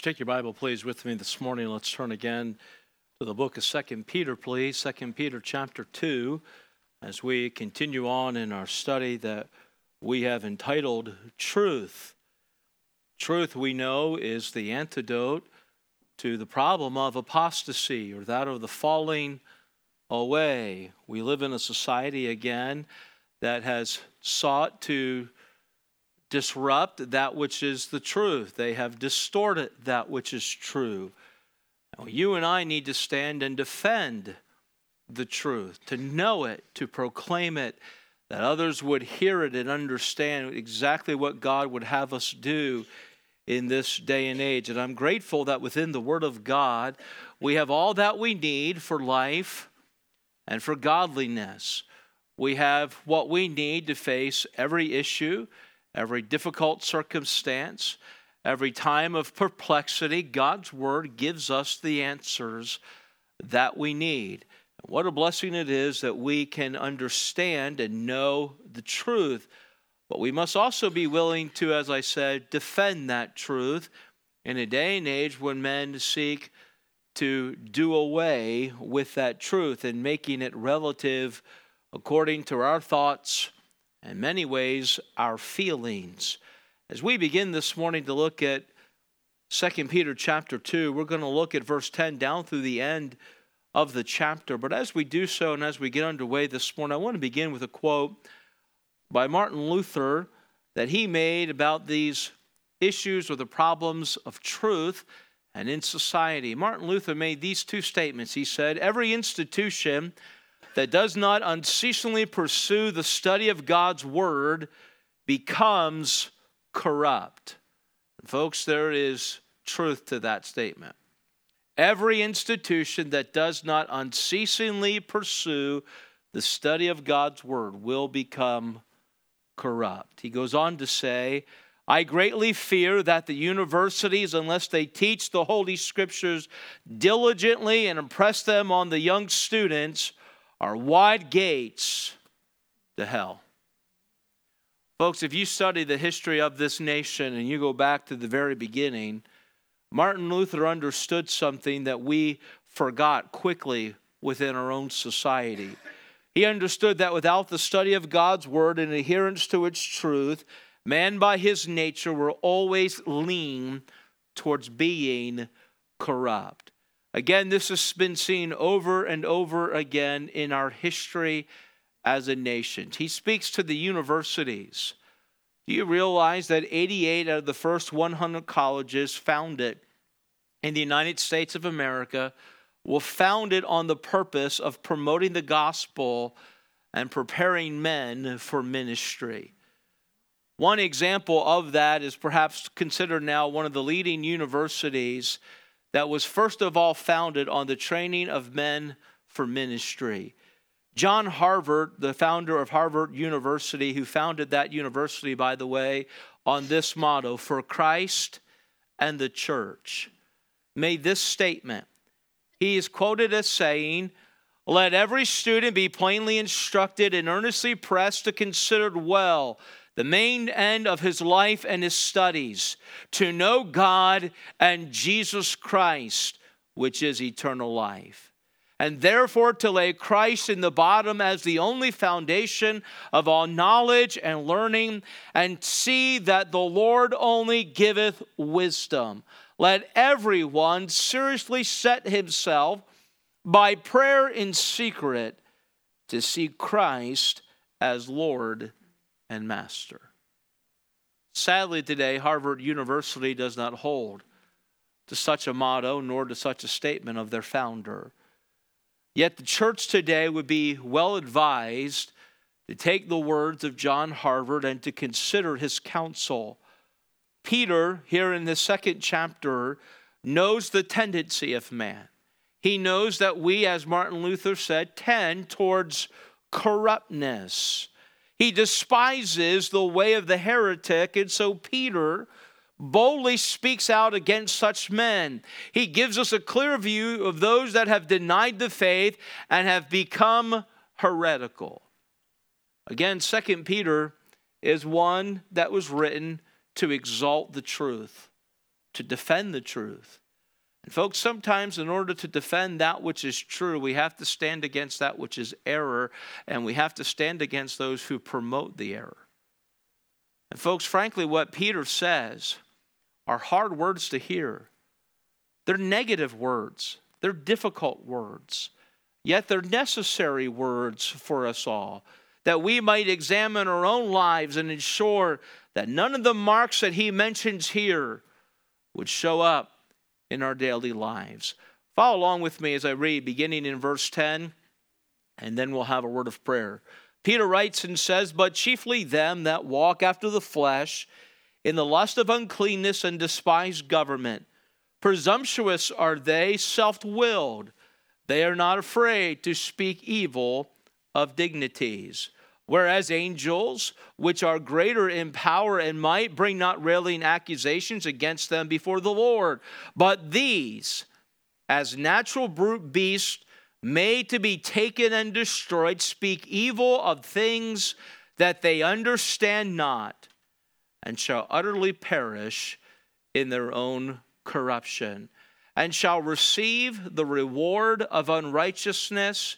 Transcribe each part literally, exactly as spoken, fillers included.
Take your Bible, please, with me this morning. Let's turn again to the book of Second Peter, please. Second Peter chapter two, as we continue on in our study that we have entitled Truth. Truth, we know, is the antidote to the problem of apostasy, or that of the falling away. We live in a society, again, that has sought to disrupt that which is the truth. They have distorted that which is true. Now, you and I need to stand and defend the truth, to know it, to proclaim it, that others would hear it and understand exactly what God would have us do in this day and age. And I'm grateful that within the Word of God, we have all that we need for life and for godliness. We have what we need to face every issue, every difficult circumstance, every time of perplexity. God's Word gives us the answers that we need. What a blessing it is that we can understand and know the truth. But we must also be willing to, as I said, defend that truth in a day and age when men seek to do away with that truth and making it relative according to our thoughts, in many ways, our feelings. As we begin this morning to look at Second Peter chapter two, we're going to look at verse ten down through the end of the chapter. But as we do so and as we get underway this morning, I want to begin with a quote by Martin Luther that he made about these issues or the problems of truth and in society. Martin Luther made these two statements. He said, "Every institution that does not unceasingly pursue the study of God's Word becomes corrupt." And folks, there is truth to that statement. Every institution that does not unceasingly pursue the study of God's Word will become corrupt. He goes on to say, "I greatly fear that the universities, unless they teach the Holy Scriptures diligently and impress them on the young students, are wide gates to hell." Folks, if you study the history of this nation and you go back to the very beginning, Martin Luther understood something that we forgot quickly within our own society. He understood that without the study of God's Word and adherence to its truth, man by his nature will always lean towards being corrupt. Again, this has been seen over and over again in our history as a nation. He speaks to the universities. Do you realize that eighty-eight out of the first one hundred colleges founded in the United States of America were founded on the purpose of promoting the gospel and preparing men for ministry? One example of that is perhaps considered now one of the leading universities that was first of all founded on the training of men for ministry. John Harvard, the founder of Harvard University, who founded that university, by the way, on this motto, "For Christ and the Church," made this statement. He is quoted as saying, "Let every student be plainly instructed and earnestly pressed to consider well the main end of his life and his studies, to know God and Jesus Christ, which is eternal life. And therefore to lay Christ in the bottom as the only foundation of all knowledge and learning, and see that the Lord only giveth wisdom. Let everyone seriously set himself by prayer in secret to see Christ as Lord and Master." Sadly today, Harvard University does not hold to such a motto nor to such a statement of their founder. Yet the church today would be well advised to take the words of John Harvard and to consider his counsel. Peter, here in the second chapter, knows the tendency of man. He knows that we, as Martin Luther said, tend towards corruptness. He despises the way of the heretic, and so Peter boldly speaks out against such men. He gives us a clear view of those that have denied the faith and have become heretical. Again, Second Peter is one that was written to exalt the truth. to defend the truth. And folks, sometimes in order to defend that which is true, we have to stand against that which is error, and we have to stand against those who promote the error. And folks, frankly, what Peter says are hard words to hear. They're negative words. They're difficult words. Yet they're necessary words for us all, that we might examine our own lives and ensure that none of the marks that he mentions here would show up in our daily lives. Follow along with me as I read, beginning in verse ten, and then we'll have a word of prayer. Peter writes and says, "But chiefly them that walk after the flesh, in the lust of uncleanness and despise government. Presumptuous are they, self-willed. They are not afraid to speak evil of dignities. Whereas angels, which are greater in power and might, bring not railing accusations against them before the Lord. But these, as natural brute beasts, made to be taken and destroyed, speak evil of things that they understand not, and shall utterly perish in their own corruption, and shall receive the reward of unrighteousness.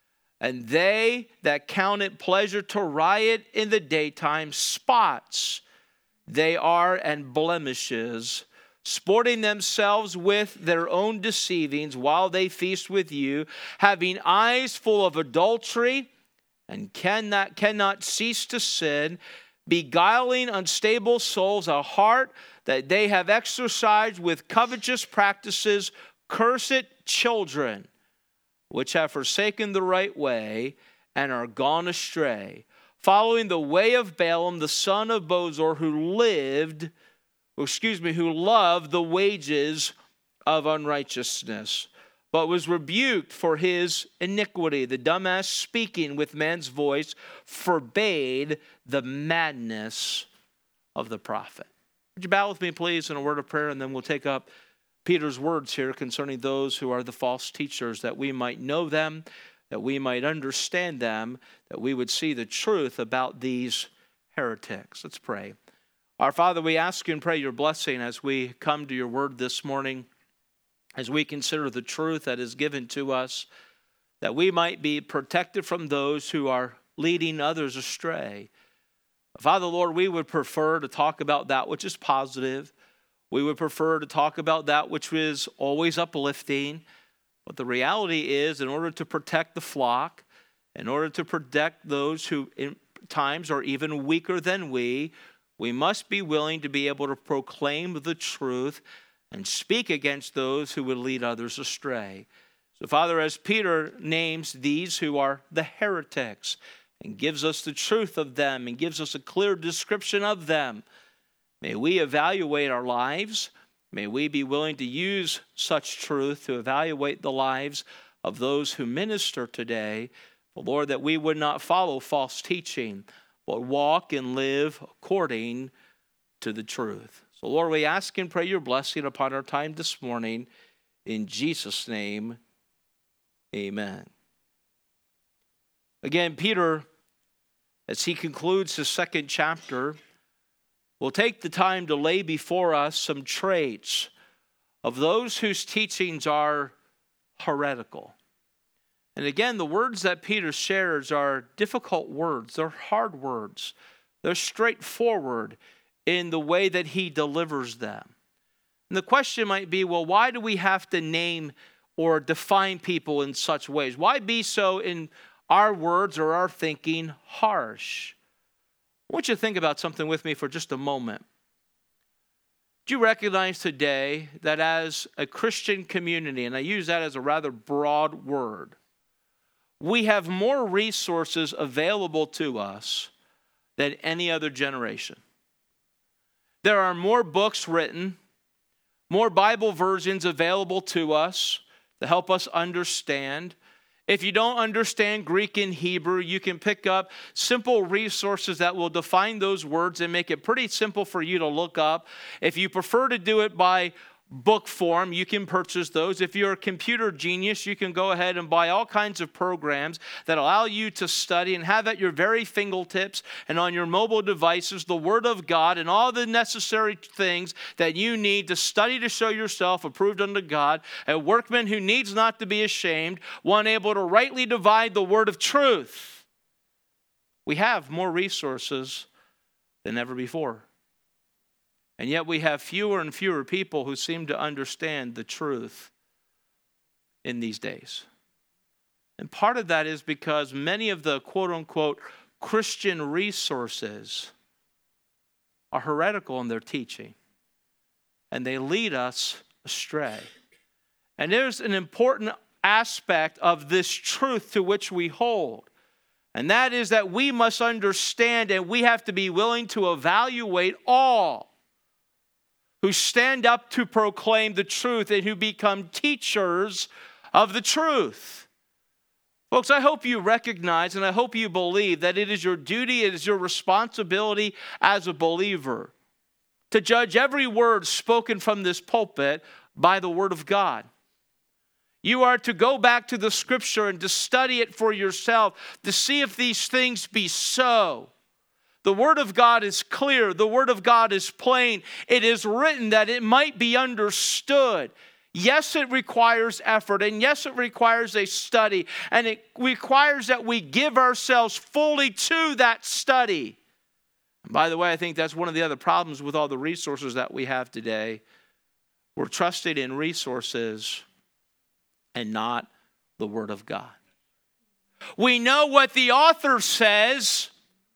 And they that count it pleasure to riot in the daytime, spots they are and blemishes, sporting themselves with their own deceivings while they feast with you, having eyes full of adultery, and cannot, cannot cease to sin, beguiling unstable souls, a heart that they have exercised with covetous practices, cursed children, which have forsaken the right way and are gone astray, following the way of Balaam, the son of Bosor, who lived, excuse me, who loved the wages of unrighteousness, but was rebuked for his iniquity. The dumbass, speaking with man's voice, forbade the madness of the prophet." Would you bow with me, please, in a word of prayer, and then we'll take up Peter's words here concerning those who are the false teachers, that we might know them, that we might understand them, that we would see the truth about these heretics. Let's pray. Our Father, we ask you and pray your blessing as we come to your word this morning, as we consider the truth that is given to us, that we might be protected from those who are leading others astray. Father, Lord, we would prefer to talk about that which is positive. We would prefer to talk about that which is always uplifting. But the reality is, in order to protect the flock, in order to protect those who in times are even weaker than we, we must be willing to be able to proclaim the truth and speak against those who would lead others astray. So, Father, as Peter names these who are the heretics and gives us the truth of them and gives us a clear description of them, may we evaluate our lives. May we be willing to use such truth to evaluate the lives of those who minister today. But Lord, that we would not follow false teaching, but walk and live according to the truth. So Lord, we ask and pray your blessing upon our time this morning. In Jesus' name, amen. Again, Peter, as he concludes his second chapter, we'll take the time to lay before us some traits of those whose teachings are heretical. And again, the words that Peter shares are difficult words. They're hard words. They're straightforward in the way that he delivers them. And the question might be, well, why do we have to name or define people in such ways? Why be so, in our words or our thinking, harsh? I want you to think about something with me for just a moment. Do you recognize today that as a Christian community, and I use that as a rather broad word, we have more resources available to us than any other generation? There are more books written, more Bible versions available to us to help us understand. If you don't understand Greek and Hebrew, you can pick up simple resources that will define those words and make it pretty simple for you to look up. If you prefer to do it by book form, you can purchase those. If you're a computer genius, you can go ahead and buy all kinds of programs that allow you to study and have at your very fingertips and on your mobile devices the Word of God and all the necessary things that you need to study to show yourself approved unto God, a workman who needs not to be ashamed, one able to rightly divide the word of truth. We have more resources than ever before. And yet we have fewer and fewer people who seem to understand the truth in these days. And part of that is because many of the quote-unquote Christian resources are heretical in their teaching. And they lead us astray. And there's an important aspect of this truth to which we hold. And that is that we must understand and we have to be willing to evaluate all who stand up to proclaim the truth and who become teachers of the truth. Folks, I hope you recognize and I hope you believe that it is your duty, it is your responsibility as a believer to judge every word spoken from this pulpit by the Word of God. You are to go back to the Scripture and to study it for yourself to see if these things be so. The Word of God is clear. The Word of God is plain. It is written that it might be understood. Yes, it requires effort, and yes, it requires a study, and it requires that we give ourselves fully to that study. And by the way, I think that's one of the other problems with all the resources that we have today. We're trusting in resources and not the Word of God. We know what the author says.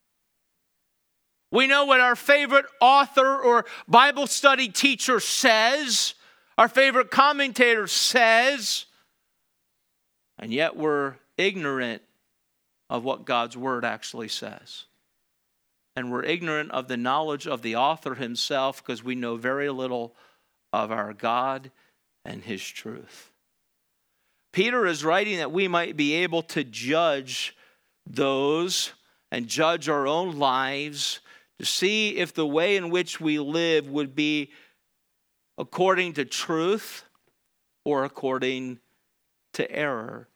We know what our favorite author or Bible study teacher says, our favorite commentator says, and yet we're ignorant of what God's Word actually says. And we're ignorant of the knowledge of the author himself because we know very little of our God and His truth. Peter is writing that we might be able to judge those and judge our own lives to see if the way in which we live would be according to truth or according to error.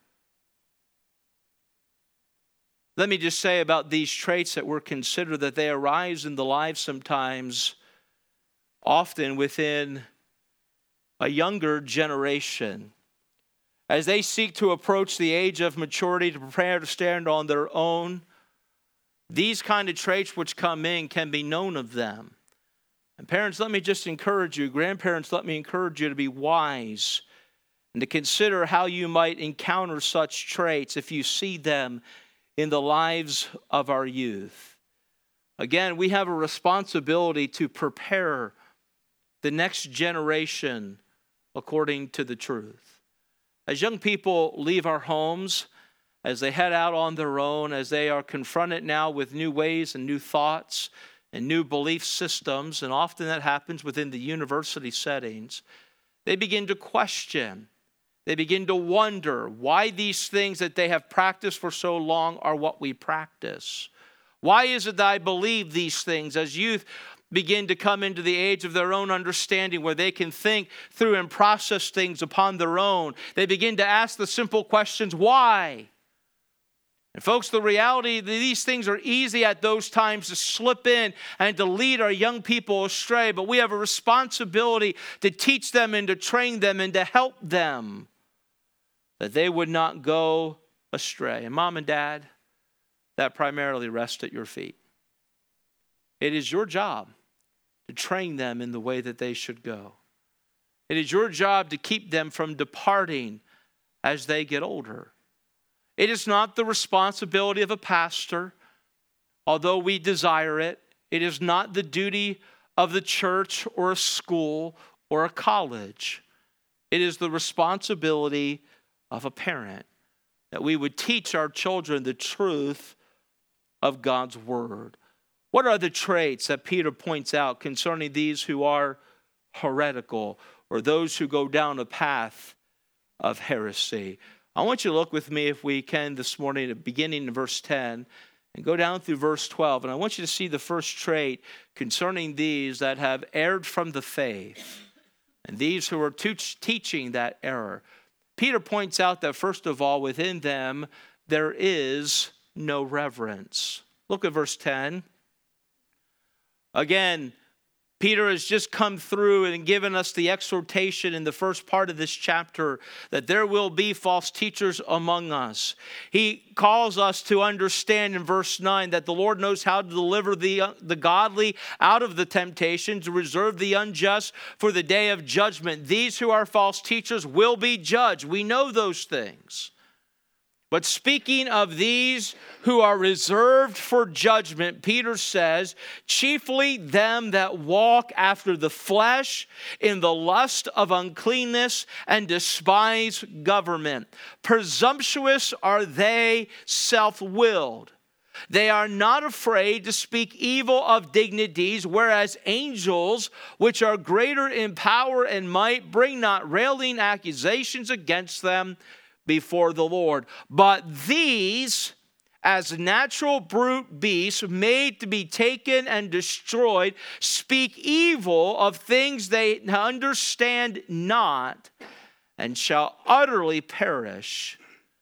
Let me just say about these traits that we're considered that they arise in the lives sometimes, often within a younger generation. As they seek to approach the age of maturity to prepare to stand on their own, these kind of traits which come in can be known of them. And parents, let me just encourage you, grandparents, let me encourage you to be wise and to consider how you might encounter such traits if you see them in the lives of our youth. Again, we have a responsibility to prepare the next generation according to the truth. As young people leave our homes, as they head out on their own, as they are confronted now with new ways and new thoughts and new belief systems, and often that happens within the university settings, they begin to question. They begin to wonder why these things that they have practiced for so long are what we practice. Why is it that I believe these things as youth begin to come into the age of their own understanding where they can think through and process things upon their own? They begin to ask the simple questions, why? And folks, the reality that these things are easy at those times to slip in and to lead our young people astray, but we have a responsibility to teach them and to train them and to help them that they would not go astray. And mom and dad, that primarily rests at your feet. It is your job to train them in the way that they should go. It is your job to keep them from departing as they get older. It is not the responsibility of a pastor, although we desire it. It is not the duty of the church or a school or a college. It is the responsibility of a parent that we would teach our children the truth of God's Word. What are the traits that Peter points out concerning these who are heretical or those who go down a path of heresy? I want you to look with me, if we can, this morning, at beginning in verse ten, and go down through verse twelve. And I want you to see the first trait concerning these that have erred from the faith. and these who are teaching that error. Peter points out that, first of all, within them, there is no reverence. Look at verse ten. Again, Peter has just come through and given us the exhortation in the first part of this chapter that there will be false teachers among us. He calls us to understand in verse nine that the Lord knows how to deliver the, the godly out of the temptation, to reserve the unjust for the day of judgment. These who are false teachers will be judged. We know those things. But speaking of these who are reserved for judgment, Peter says, chiefly them that walk after the flesh in the lust of uncleanness and despise government. Presumptuous are they, self-willed. They are not afraid to speak evil of dignities, whereas angels, which are greater in power and might, bring not railing accusations against them before the Lord. But these, as natural brute beasts made to be taken and destroyed, speak evil of things they understand not, and shall utterly perish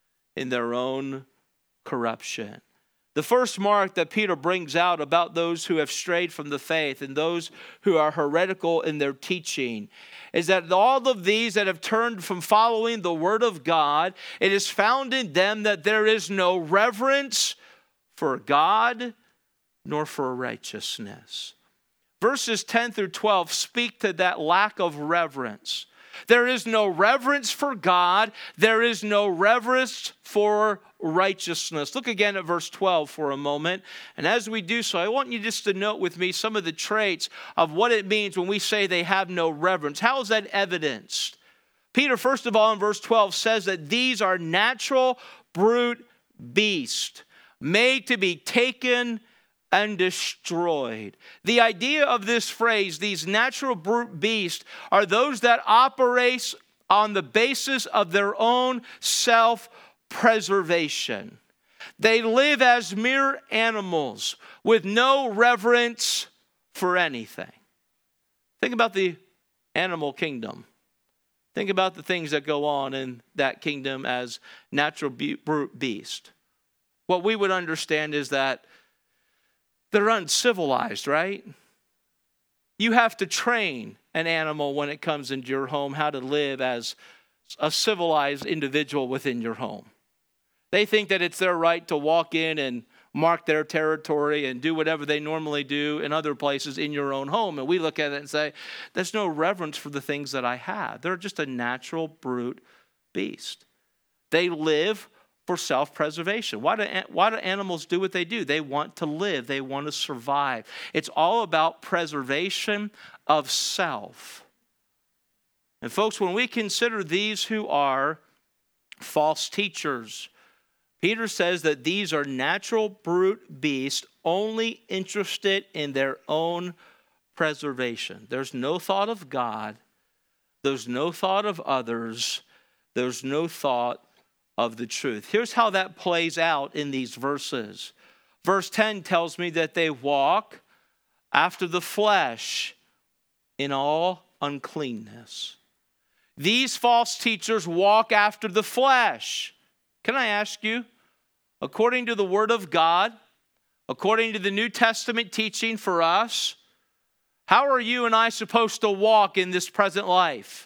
in their own corruption. The first mark that Peter brings out about those who have strayed from the faith and those who are heretical in their teaching is that all of these that have turned from following the word of God, it is found in them that there is no reverence for God nor for righteousness. Verses ten through twelve speak to that lack of reverence. There is no reverence for God. There is no reverence for righteousness. Look again at verse twelve for a moment. And as we do so, I want you just to note with me some of the traits of what it means when we say they have no reverence. How is that evidenced? Peter, first of all, in verse twelve says that these are natural brute beasts, made to be taken and destroyed. The idea of this phrase, these natural brute beasts, are those that operate on the basis of their own self-preservation. They live as mere animals with no reverence for anything. Think about the animal kingdom. Think about the things that go on in that kingdom as natural brute beast. What we would understand is that they're uncivilized, right? You have to train an animal when it comes into your home how to live as a civilized individual within your home. They think that it's their right to walk in and mark their territory and do whatever they normally do in other places in your own home. And we look at it and say, there's no reverence for the things that I have. They're just a natural brute beast. They live for self-preservation. Why do, why do animals do what they do? They want to live. They want to survive. It's all about preservation of self. And folks, when we consider these who are false teachers, Peter says that these are natural brute beasts only interested in their own preservation. There's no thought of God. There's no thought of others. There's no thought of the truth. Here's how that plays out in these verses. Verse ten tells me that they walk after the flesh in all uncleanness. These false teachers walk after the flesh. Can I ask you, according to the Word of God, according to the New Testament teaching for us, how are you and I supposed to walk in this present life?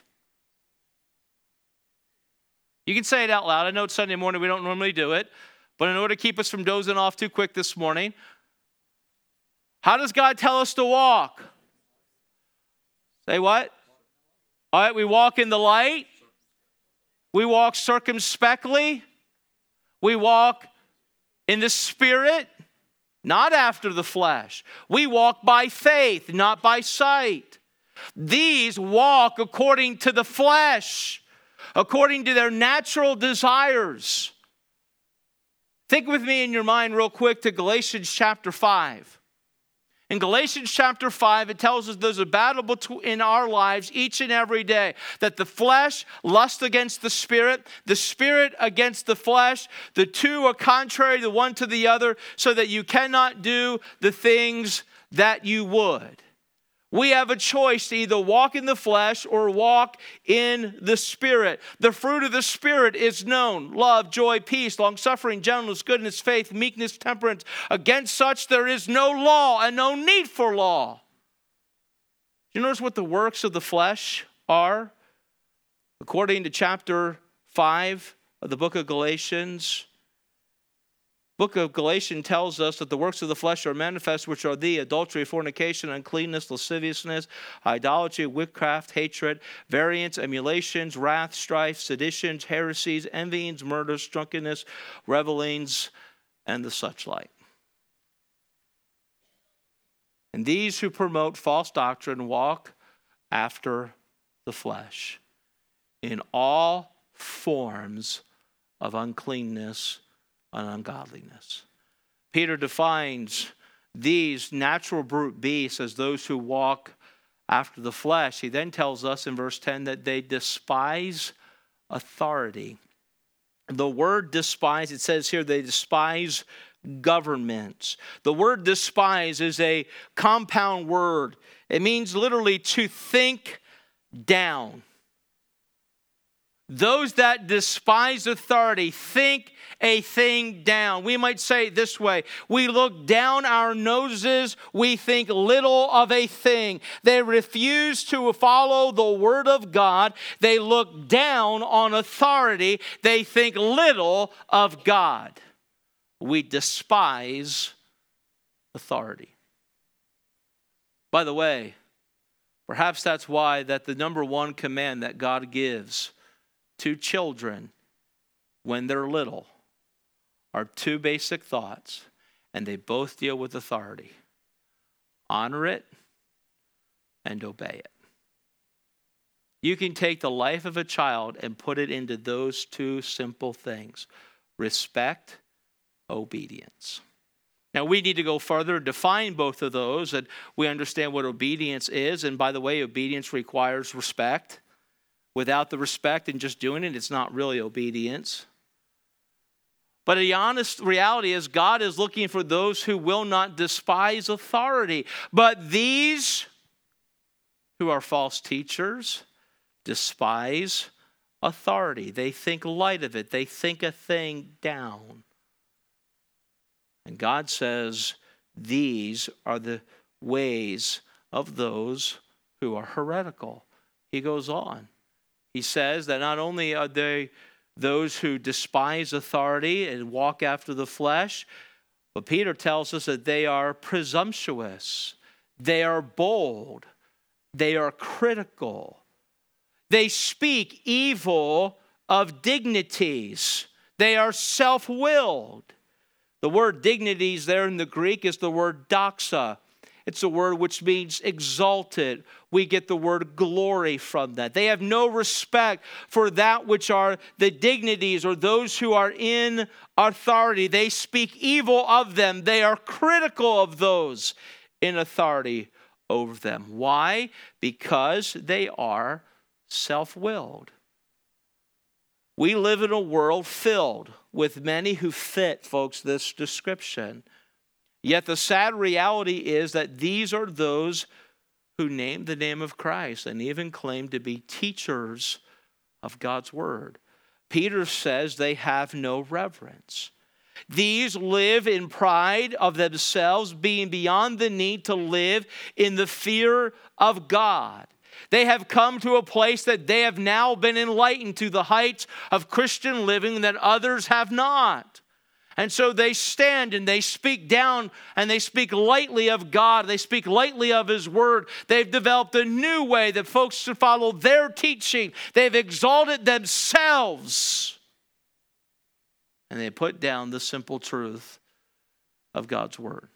You can say it out loud. I know it's Sunday morning. We don't normally do it. But in order to keep us from dozing off too quick this morning, how does God tell us to walk? Say what? All right, we walk in the light. We walk circumspectly. We walk in the Spirit, not after the flesh. We walk by faith, not by sight. These walk according to the flesh, according to their natural desires. Think with me in your mind real quick to Galatians chapter five. In Galatians chapter five, it tells us there's a battle in our lives each and every day. That the flesh lusts against the spirit, the spirit against the flesh. The two are contrary the one to the other, so that you cannot do the things that you would. We have a choice to either walk in the flesh or walk in the Spirit. The fruit of the Spirit is known: love, joy, peace, long-suffering, gentleness, goodness, faith, meekness, temperance. Against such there is no law and no need for law. You notice what the works of the flesh are? According to chapter five of the book of Galatians, book of Galatians tells us that the works of the flesh are manifest, which are the adultery, fornication, uncleanness, lasciviousness, idolatry, witchcraft, hatred, variance, emulations, wrath, strife, seditions, heresies, envyings, murders, drunkenness, revelings, and the such like. And these who promote false doctrine walk after the flesh in all forms of uncleanness and ungodliness. Peter defines these natural brute beasts as those who walk after the flesh. He then tells us in verse ten that they despise authority. The word despise, it says here, they despise governments. The word despise is a compound word. It means literally to think down. Those that despise authority think a thing down. We might say it this way: we look down our noses, we think little of a thing. They refuse to follow the word of God. They look down on authority. They think little of God. We despise authority. By the way, perhaps that's why that the number one command that God gives to children when they're little are two basic thoughts, and they both deal with authority: honor it and obey it. You can take the life of a child and put it into those two simple things: respect, obedience. Now, we need to go further and define both of those, and we understand what obedience is. And by the way, obedience requires respect. Without the respect and just doing it, it's not really obedience. But the honest reality is God is looking for those who will not despise authority. But these who are false teachers despise authority. They think light of it. They think a thing down. And God says these are the ways of those who are heretical. He goes on. He says that not only are they those who despise authority and walk after the flesh, but Peter tells us that they are presumptuous. They are bold. They are critical. They speak evil of dignities. They are self-willed. The word dignities there in the Greek is the word doxa. It's a word which means exalted. We get the word glory from that. They have no respect for that which are the dignities or those who are in authority. They speak evil of them. They are critical of those in authority over them. Why? Because they are self-willed. We live in a world filled with many who fit, folks, this description. Yet the sad reality is that these are those who name the name of Christ and even claim to be teachers of God's word. Peter says they have no reverence. These live in pride of themselves, being beyond the need to live in the fear of God. They have come to a place that they have now been enlightened to the heights of Christian living that others have not. And so they stand and they speak down and they speak lightly of God. They speak lightly of His word. They've developed a new way that folks should follow their teaching. They've exalted themselves. And they put down the simple truth of God's word.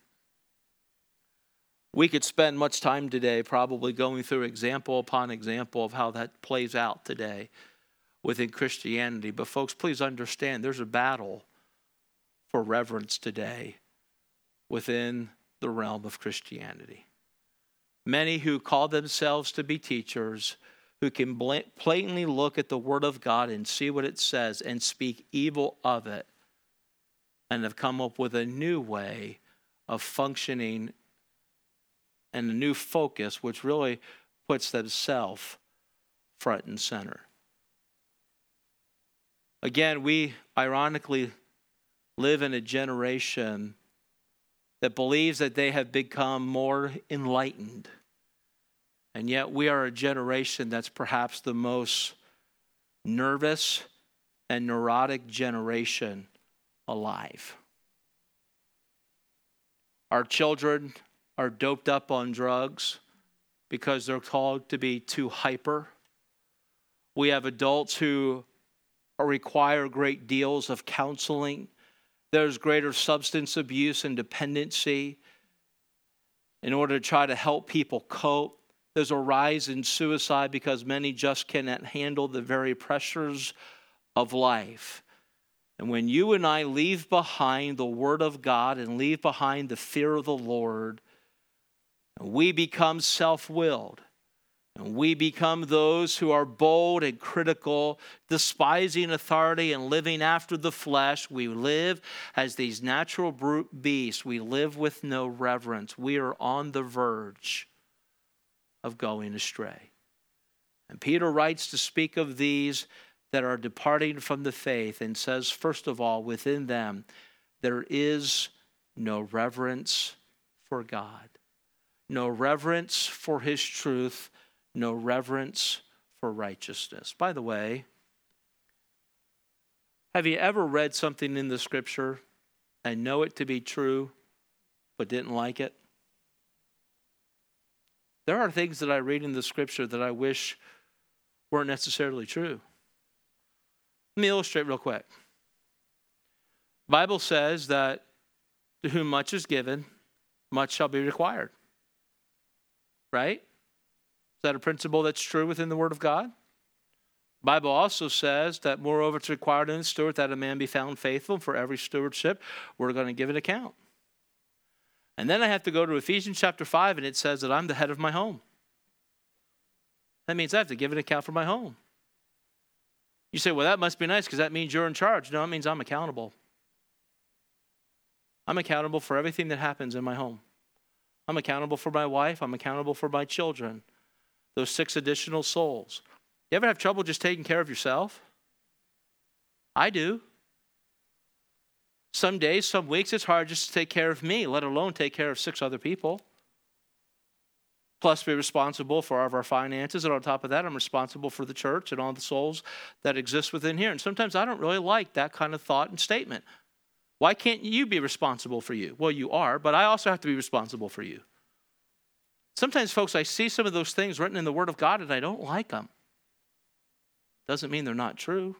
We could spend much time today probably going through example upon example of how that plays out today within Christianity. But folks, please understand there's a battle for reverence today within the realm of Christianity. Many who call themselves to be teachers, who can blatantly look at the Word of God and see what it says and speak evil of it, and have come up with a new way of functioning and a new focus, which really puts themselves front and center. Again, we ironically live in a generation that believes that they have become more enlightened. And yet we are a generation that's perhaps the most nervous and neurotic generation alive. Our children are doped up on drugs because they're called to be too hyper. We have adults who require great deals of counseling. There's greater substance abuse and dependency in order to try to help people cope. There's a rise in suicide because many just cannot handle the very pressures of life. And when you and I leave behind the Word of God and leave behind the fear of the Lord, we become self-willed. And we become those who are bold and critical, despising authority and living after the flesh. We live as these natural brute beasts. We live with no reverence. We are on the verge of going astray. And Peter writes to speak of these that are departing from the faith and says, first of all, within them, there is no reverence for God, no reverence for His truth, no reverence for righteousness. By the way, have you ever read something in the Scripture and know it to be true, but didn't like it? There are things that I read in the Scripture that I wish weren't necessarily true. Let me illustrate real quick. The Bible says that to whom much is given, much shall be required. Right? Is that a principle that's true within the Word of God? The Bible also says that moreover it's required in the steward that a man be found faithful. For every stewardship, we're going to give an account. And then I have to go to Ephesians chapter five, and it says that I'm the head of my home. That means I have to give an account for my home. You say, well, that must be nice because that means you're in charge. No, it means I'm accountable. I'm accountable for everything that happens in my home. I'm accountable for my wife. I'm accountable for my children. Those six additional souls. You ever have trouble just taking care of yourself? I do. Some days, some weeks, it's hard just to take care of me, let alone take care of six other people. Plus, be responsible for all of our finances. And on top of that, I'm responsible for the church and all the souls that exist within here. And sometimes I don't really like that kind of thought and statement. Why can't you be responsible for you? Well, you are, but I also have to be responsible for you. Sometimes, folks, I see some of those things written in the Word of God and I don't like them. Doesn't mean they're not true.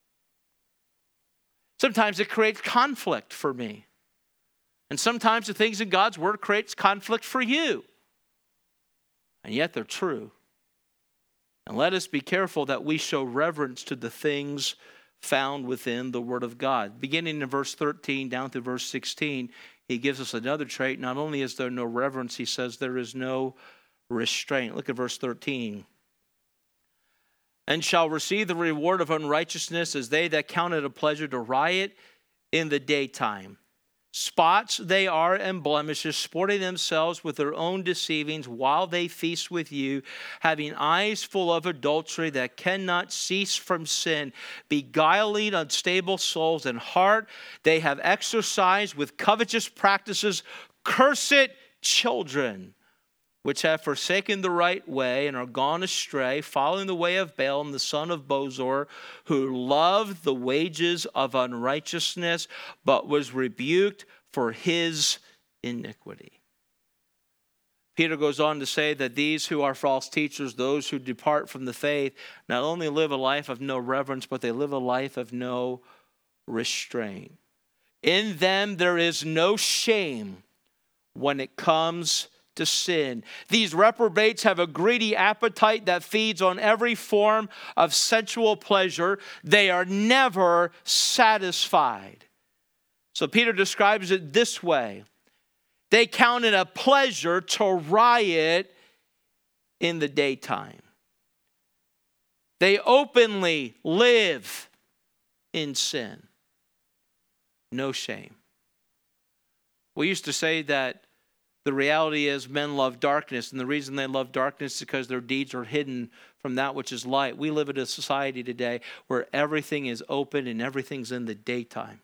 Sometimes it creates conflict for me. And sometimes the things in God's Word creates conflict for you. And yet they're true. And let us be careful that we show reverence to the things found within the Word of God. Beginning in verse thirteen down to verse sixteen, he gives us another trait. Not only is there no reverence, he says there is no restraint. Look at verse thirteen. And shall receive the reward of unrighteousness as they that count it a pleasure to riot in the daytime. Spots they are and blemishes, sporting themselves with their own deceivings while they feast with you, having eyes full of adultery that cannot cease from sin, beguiling unstable souls, and heart they have exercised with covetous practices. Cursed children, which have forsaken the right way and are gone astray, following the way of Balaam, the son of Bosor, who loved the wages of unrighteousness, but was rebuked for his iniquity. Peter goes on to say that these who are false teachers, those who depart from the faith, not only live a life of no reverence, but they live a life of no restraint. In them there is no shame when it comes to sin. These reprobates have a greedy appetite that feeds on every form of sensual pleasure. They are never satisfied. So Peter describes it this way. They count it a pleasure to riot in the daytime. They openly live in sin. No shame. We used to say that The reality is men love darkness, and the reason they love darkness is because their deeds are hidden from that which is light. We live in a society today where everything is open and everything's in the daytime.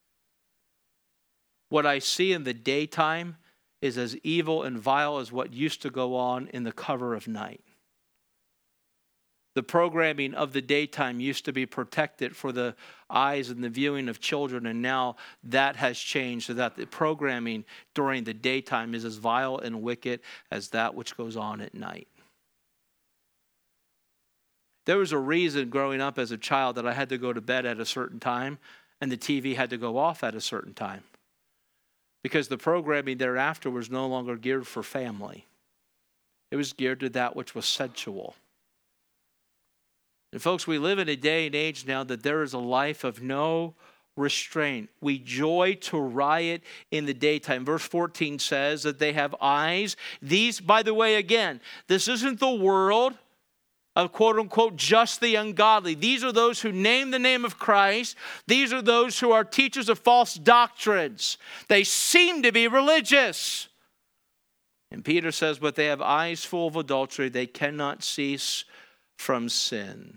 What I see in the daytime is as evil and vile as what used to go on in the cover of night. The programming of the daytime used to be protected for the eyes and the viewing of children, and now that has changed so that the programming during the daytime is as vile and wicked as that which goes on at night. There was a reason growing up as a child that I had to go to bed at a certain time and the T V had to go off at a certain time, because the programming thereafter was no longer geared for family. It was geared to that which was sensual. And folks, we live in a day and age now that there is a life of no restraint. We joy to riot in the daytime. Verse fourteen says that they have eyes. These, by the way, again, this isn't the world of quote unquote just the ungodly. These are those who name the name of Christ. These are those who are teachers of false doctrines. They seem to be religious. And Peter says, but they have eyes full of adultery. They cannot cease from sin.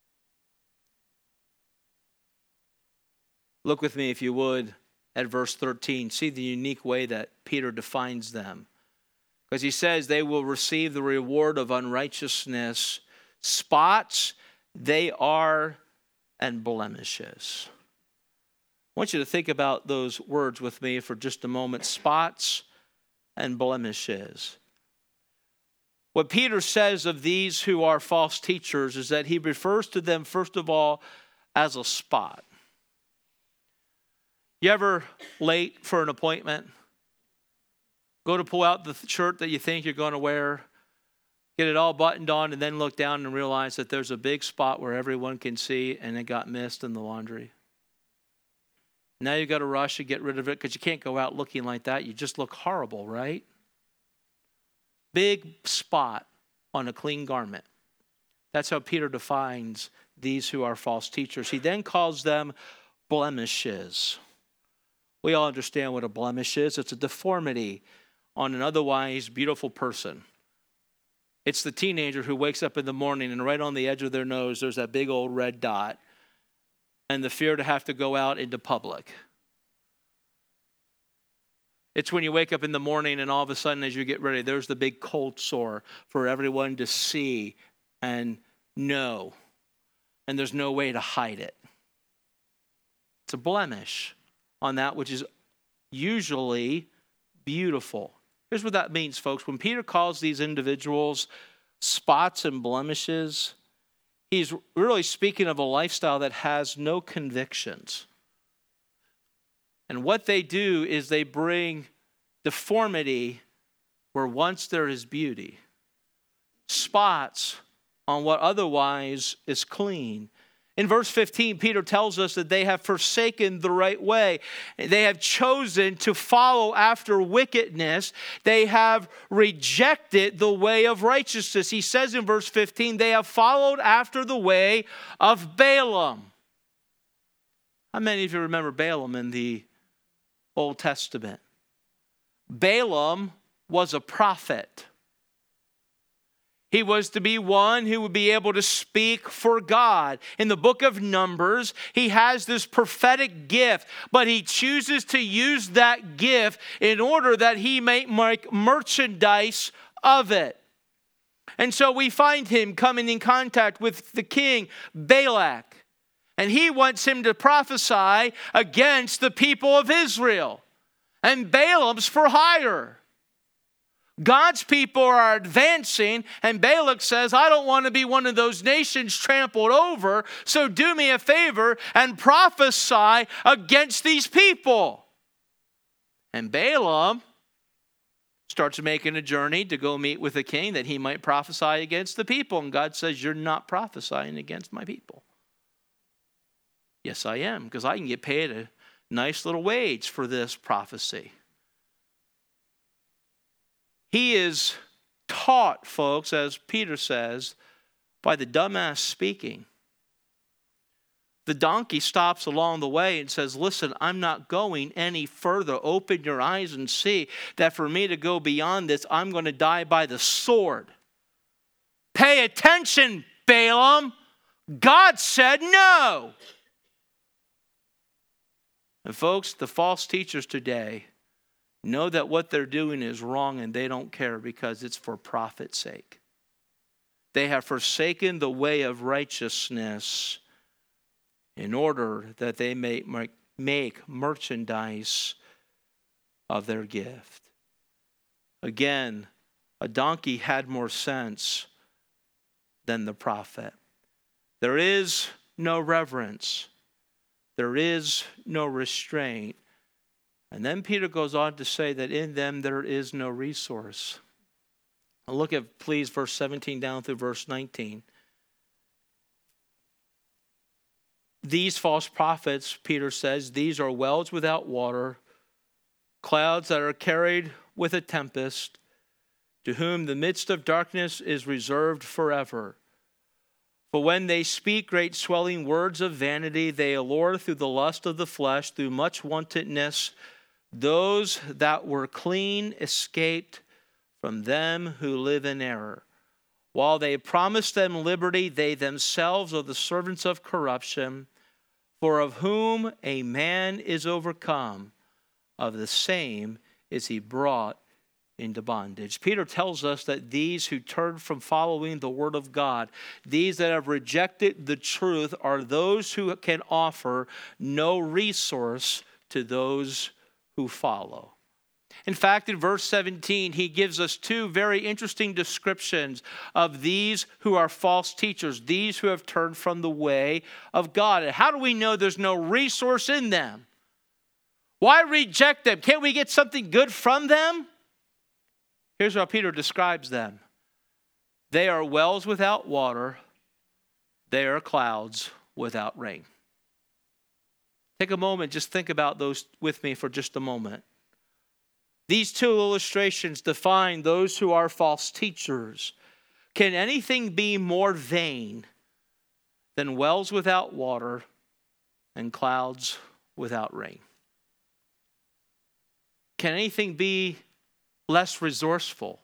Look with me, if you would, at verse thirteen. See the unique way that Peter defines them. Because he says they will receive the reward of unrighteousness. Spots they are, and blemishes. I want you to think about those words with me for just a moment. Spots and blemishes. What Peter says of these who are false teachers is that he refers to them, first of all, as a spot. You ever late for an appointment? Go to pull out the shirt that you think you're going to wear, get it all buttoned on, and then look down and realize that there's a big spot where everyone can see and it got missed in the laundry. Now you got to rush and get rid of it because you can't go out looking like that. You just look horrible, right? Big spot on a clean garment. That's how Peter defines these who are false teachers. He then calls them blemishes. We all understand what a blemish is. It's a deformity on an otherwise beautiful person. It's the teenager who wakes up in the morning and right on the edge of their nose there's that big old red dot and the fear to have to go out into public. It's when you wake up in the morning and all of a sudden as you get ready, there's the big cold sore for everyone to see and know. And there's no way to hide it. It's a blemish on that which is usually beautiful. Here's what that means, folks. When Peter calls these individuals spots and blemishes, he's really speaking of a lifestyle that has no convictions. And what they do is they bring deformity where once there is beauty. Spots on what otherwise is clean. In verse fifteen, Peter tells us that they have forsaken the right way. They have chosen to follow after wickedness. They have rejected the way of righteousness. He says in verse fifteen, they have followed after the way of Balaam. How many of you remember Balaam in the Old Testament? Balaam was a prophet. He was to be one who would be able to speak for God. In the book of Numbers, he has this prophetic gift, but he chooses to use that gift in order that he may make merchandise of it. And so we find him coming in contact with the king, Balak. And he wants him to prophesy against the people of Israel. And Balaam's for hire. God's people are advancing, and Balak says, I don't want to be one of those nations trampled over, so do me a favor and prophesy against these people. And Balaam starts making a journey to go meet with the king that he might prophesy against the people. And God says, you're not prophesying against my people. Yes, I am, because I can get paid a nice little wage for this prophecy. He is taught, folks, as Peter says, by the dumbass speaking. The donkey stops along the way and says, listen, I'm not going any further. Open your eyes and see that for me to go beyond this, I'm going to die by the sword. Pay attention, Balaam. God said no. And folks, the false teachers today know that what they're doing is wrong and they don't care because it's for profit's sake. They have forsaken the way of righteousness in order that they may make merchandise of their gift. Again, a donkey had more sense than the prophet. There is no reverence. There is no restraint. And then Peter goes on to say that in them there is no resource. Now look at, please, verse seventeen down through verse nineteen. These false prophets, Peter says, these are wells without water, clouds that are carried with a tempest, to whom the midst of darkness is reserved forever. For when they speak great swelling words of vanity, they allure through the lust of the flesh, through much wantonness, those that were clean escaped from them who live in error. While they promise them liberty, they themselves are the servants of corruption. For of whom a man is overcome, of the same is he brought into bondage. Peter tells us that these who turn from following the word of God, these that have rejected the truth, are those who can offer no resource to those who follow. In fact, in verse seventeen, he gives us two very interesting descriptions of these who are false teachers, these who have turned from the way of God. And how do we know there's no resource in them? Why reject them? Can't we get something good from them? Here's how Peter describes them. They are wells without water. They are clouds without rain. Take a moment, just think about those with me for just a moment. These two illustrations define those who are false teachers. Can anything be more vain than wells without water and clouds without rain? Can anything be less resourceful?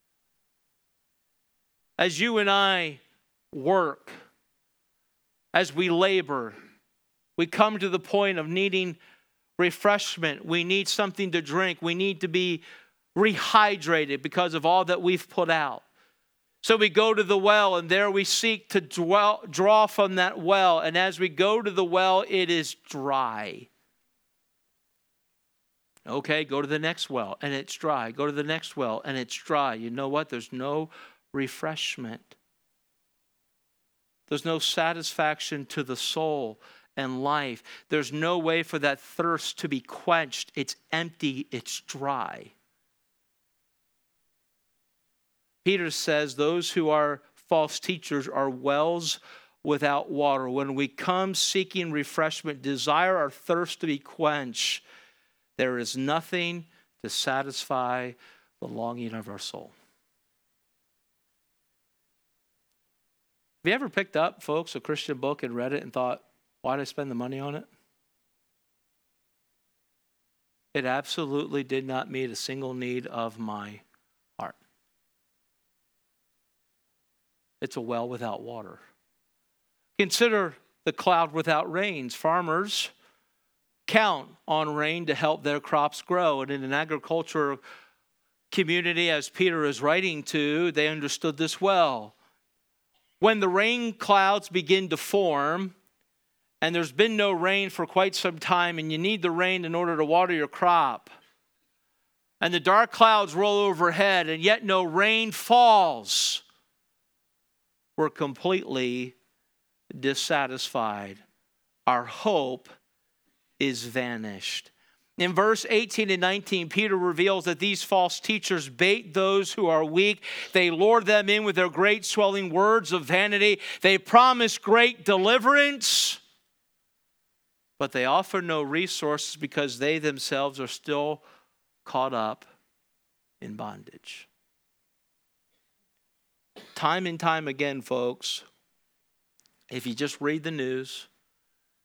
As you and I work, as we labor, we come to the point of needing refreshment. We need something to drink. We need to be rehydrated because of all that we've put out. So we go to the well, and there we seek to dwell, draw from that well. And as we go to the well, it is dry. Okay, go to the next well, and it's dry. Go to the next well, and it's dry. You know what? There's no refreshment. There's no satisfaction to the soul and life. There's no way for that thirst to be quenched. It's empty. It's dry. Peter says those who are false teachers are wells without water. When we come seeking refreshment, desire our thirst to be quenched, there is nothing to satisfy the longing of our soul. Have you ever picked up, folks, a Christian book and read it and thought, why did I spend the money on it? It absolutely did not meet a single need of my heart. It's a well without water. Consider the cloud without rains. Farmers count on rain to help their crops grow. And in an agriculture community, as Peter is writing to, they understood this well. When the rain clouds begin to form, and there's been no rain for quite some time, and you need the rain in order to water your crop, and the dark clouds roll overhead, and yet no rain falls, we're completely dissatisfied. Our hope is vanished. In verse eighteen and nineteen, Peter reveals that these false teachers bait those who are weak. They lure them in with their great swelling words of vanity. They promise great deliverance, but they offer no resources because they themselves are still caught up in bondage. Time and time again, folks, if you just read the news,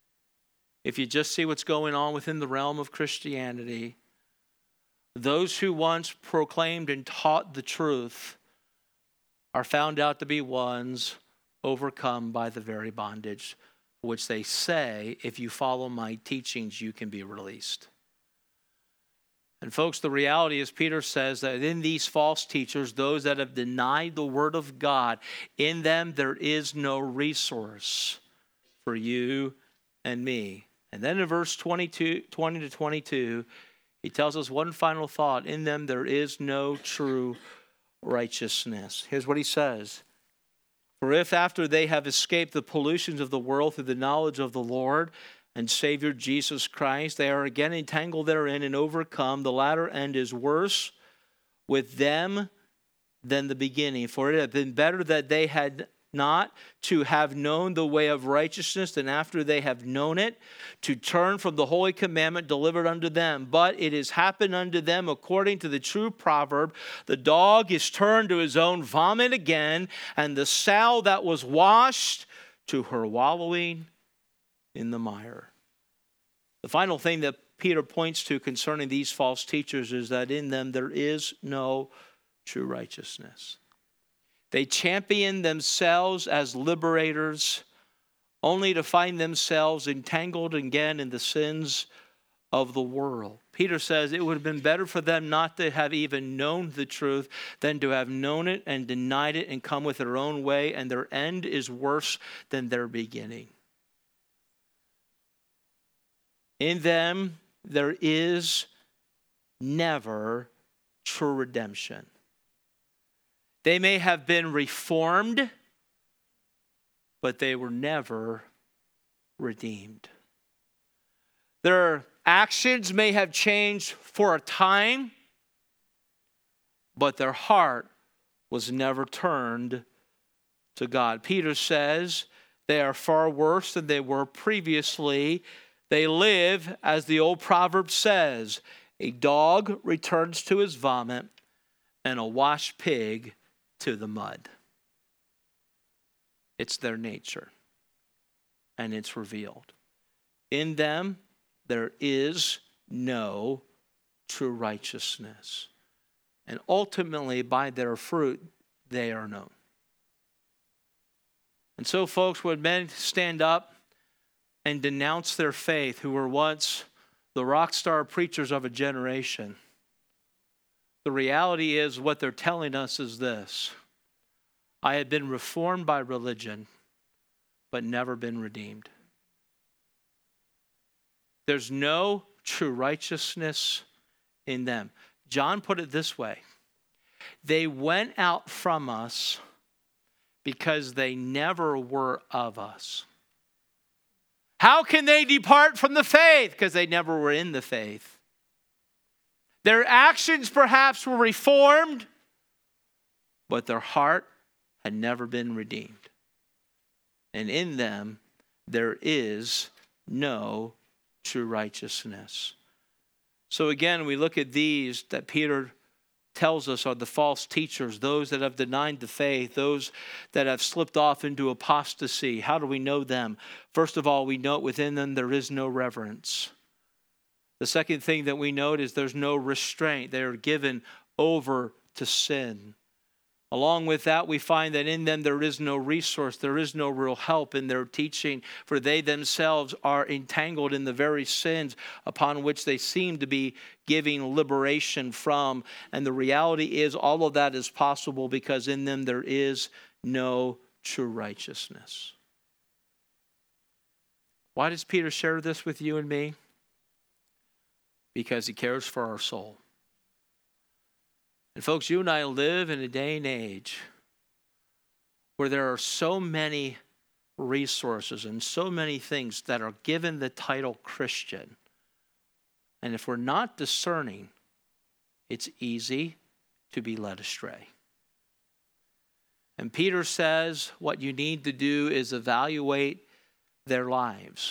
if you just see what's going on within the realm of Christianity, those who once proclaimed and taught the truth are found out to be ones overcome by the very bondage, which they say, if you follow my teachings, you can be released. And folks, the reality is, Peter says that in these false teachers, those that have denied the word of God, in them there is no resource for you and me. And then in verse twenty-two, twenty to twenty-two, he tells us one final thought. In them there is no true righteousness. Here's what he says. For if after they have escaped the pollutions of the world through the knowledge of the Lord and Savior Jesus Christ, they are again entangled therein and overcome, the latter end is worse with them than the beginning. For it had been better that they had not to have known the way of righteousness than after they have known it, to turn from the holy commandment delivered unto them. But it has happened unto them according to the true proverb, the dog is turned to his own vomit again, and the sow that was washed to her wallowing in the mire. The final thing that Peter points to concerning these false teachers is that in them there is no true righteousness. They champion themselves as liberators, only to find themselves entangled again in the sins of the world. Peter says it would have been better for them not to have even known the truth than to have known it and denied it and come with their own way, and their end is worse than their beginning. In them, there is never true redemption. They may have been reformed, but they were never redeemed. Their actions may have changed for a time, but their heart was never turned to God. Peter says they are far worse than they were previously. They live, as the old proverb says, a dog returns to his vomit and a washed pig to the mud. It's their nature, and it's revealed. In them, there is no true righteousness. And ultimately, by their fruit, they are known. And so, folks, when men stand up and denounce their faith, who were once the rock star preachers of a generation, the reality is what they're telling us is this: I had been reformed by religion, but never been redeemed. There's no true righteousness in them. John put it this way: they went out from us because they never were of us. How can they depart from the faith? Because they never were in the faith. Their actions perhaps were reformed, but their heart had never been redeemed. And in them, there is no true righteousness. So again, we look at these that Peter tells us are the false teachers, those that have denied the faith, those that have slipped off into apostasy. How do we know them? First of all, we note within them there is no reverence. The second thing that we note is there's no restraint. They are given over to sin. Along with that, we find that in them there is no resource, there is no real help in their teaching, for they themselves are entangled in the very sins upon which they seem to be giving liberation from. And the reality is all of that is possible because in them there is no true righteousness. Why does Peter share this with you and me? Because he cares for our soul. And folks, you and I live in a day and age where there are so many resources and so many things that are given the title Christian. And if we're not discerning, it's easy to be led astray. And Peter says what you need to do is evaluate their lives.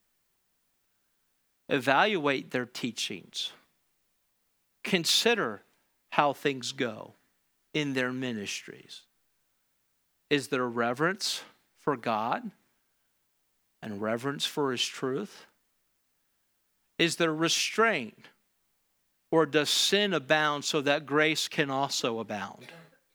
Evaluate their teachings. Consider how things go in their ministries. Is there reverence for God and reverence for His truth? Is there restraint? Or does sin abound so that grace can also abound?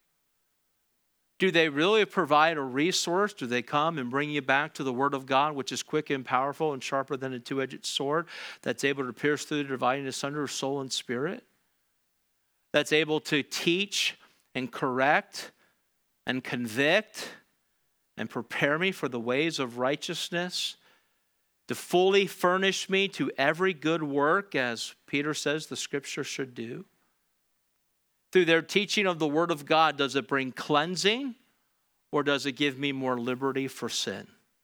Do they really provide a resource? Do they come and bring you back to the Word of God, which is quick and powerful and sharper than a two-edged sword, that's able to pierce through the dividing asunder of soul and spirit? That's able to teach and correct and convict and prepare me for the ways of righteousness, to fully furnish me to every good work, as Peter says the Scripture should do? Through their teaching of the Word of God, does it bring cleansing or does it give me more liberty for sin?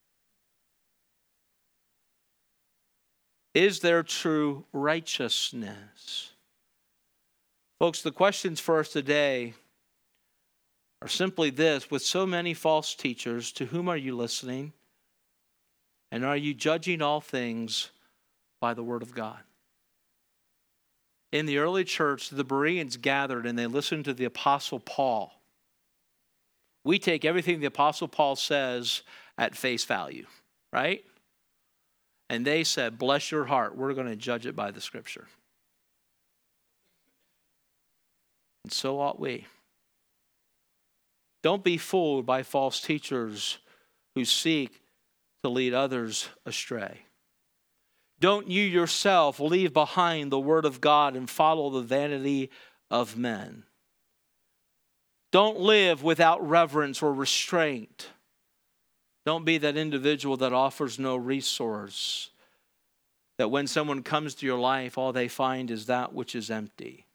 Is there true righteousness? Folks, the questions for us today are simply this: with so many false teachers, to whom are you listening? And are you judging all things by the Word of God? In the early church, the Bereans gathered and they listened to the Apostle Paul. We take everything the Apostle Paul says at face value, right? And they said, bless your heart, we're going to judge it by the Scripture. And so ought we. Don't be fooled by false teachers who seek to lead others astray. Don't you yourself leave behind the Word of God and follow the vanity of men. Don't live without reverence or restraint. Don't be that individual that offers no resource, that when someone comes to your life, all they find is that which is empty.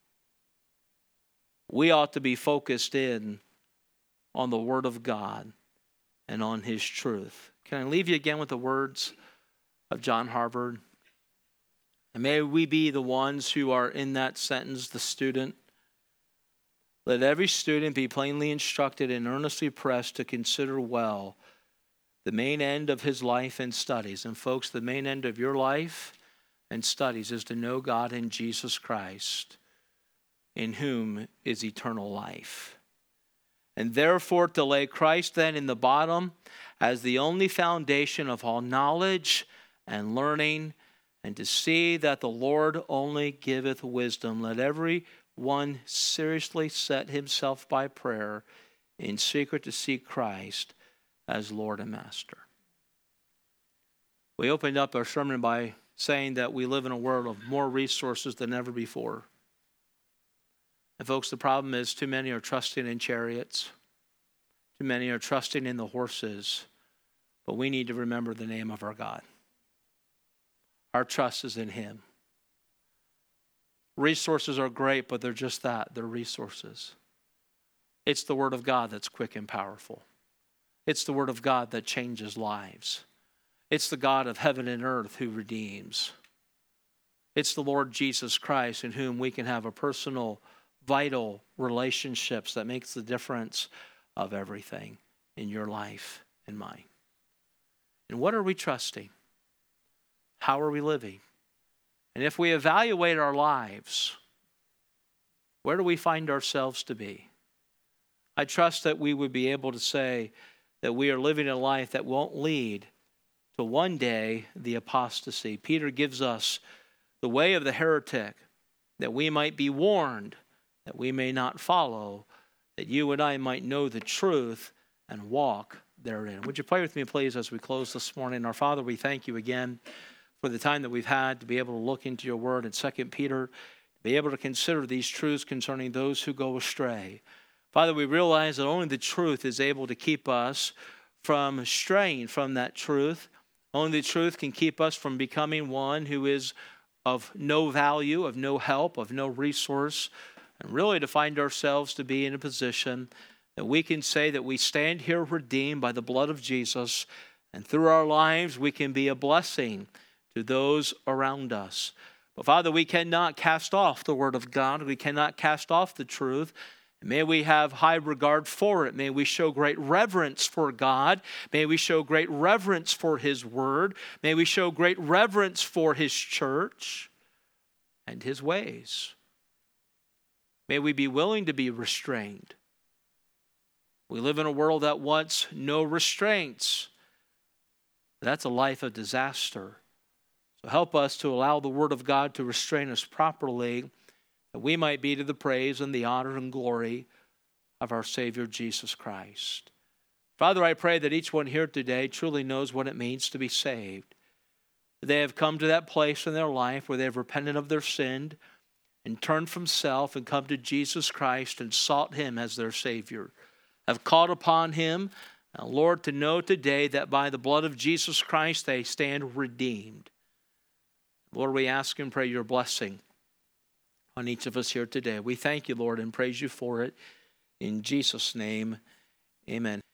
We ought to be focused in on the Word of God and on His truth. Can I leave you again with the words of John Harvard? And may we be the ones who are in that sentence, the student. Let every student be plainly instructed and earnestly pressed to consider well the main end of his life and studies. And folks, the main end of your life and studies is to know God in Jesus Christ, in whom is eternal life. And therefore to lay Christ then in the bottom as the only foundation of all knowledge and learning, and to see that the Lord only giveth wisdom. Let every one seriously set himself by prayer in secret to seek Christ as Lord and Master. We opened up our sermon by saying that we live in a world of more resources than ever before. And folks, the problem is too many are trusting in chariots. Too many are trusting in the horses. But we need to remember the name of our God. Our trust is in Him. Resources are great, but they're just that. They're resources. It's the Word of God that's quick and powerful. It's the Word of God that changes lives. It's the God of heaven and earth who redeems. It's the Lord Jesus Christ in whom we can have a personal, vital relationships that makes the difference of everything in your life and mine. And what are we trusting? How are we living? And if we evaluate our lives, where do we find ourselves to be? I trust that we would be able to say that we are living a life that won't lead to one day the apostasy. Peter gives us the way of the heretic, that we might be warned, that we may not follow, that you and I might know the truth and walk therein. Would you pray with me, please, as we close this morning? Our Father, we thank you again for the time that we've had to be able to look into your word in Second Peter, to be able to consider these truths concerning those who go astray. Father, we realize that only the truth is able to keep us from straying from that truth. Only the truth can keep us from becoming one who is of no value, of no help, of no resource, and really to find ourselves to be in a position that we can say that we stand here redeemed by the blood of Jesus, and through our lives we can be a blessing to those around us. But Father, we cannot cast off the Word of God. We cannot cast off the truth. May we have high regard for it. May we show great reverence for God. May we show great reverence for His Word. May we show great reverence for His church and His ways. May we be willing to be restrained. We live in a world that wants no restraints. That's a life of disaster. So help us to allow the Word of God to restrain us properly, that we might be to the praise and the honor and glory of our Savior Jesus Christ. Father, I pray that each one here today truly knows what it means to be saved. They have come to that place in their life where they have repented of their sin and turned from self and come to Jesus Christ and sought Him as their Savior. Have called upon Him, and Lord, to know today that by the blood of Jesus Christ they stand redeemed. Lord, we ask and pray your blessing on each of us here today. We thank you, Lord, and praise you for it. In Jesus' name, amen.